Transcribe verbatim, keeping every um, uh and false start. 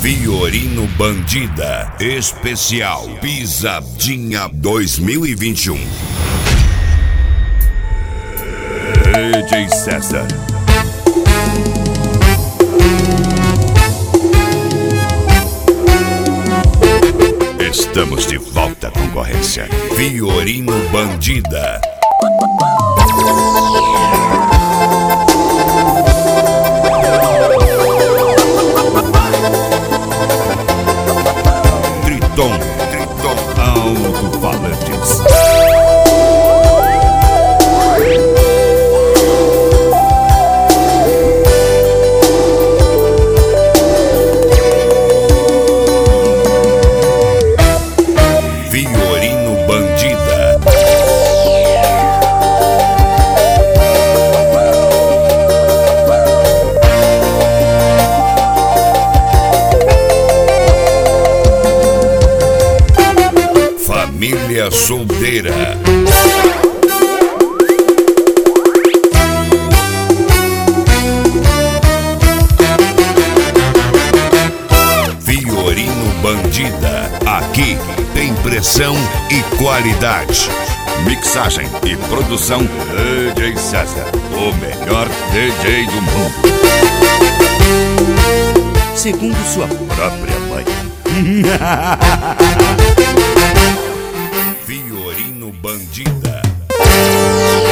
Fiorino Bandida Especial Pisadinha dois mil e vinte e um. D J César. Estamos de volta à concorrência. Fiorino Bandida. Triton, Triton Alto-Falantes. Fiorino Bandida. Família solteira. Fiorino Bandida. Aqui tem pressão e qualidade. Mixagem e produção D J César, o melhor D J do mundo. Segundo sua própria mãe. Fiorino Bandida.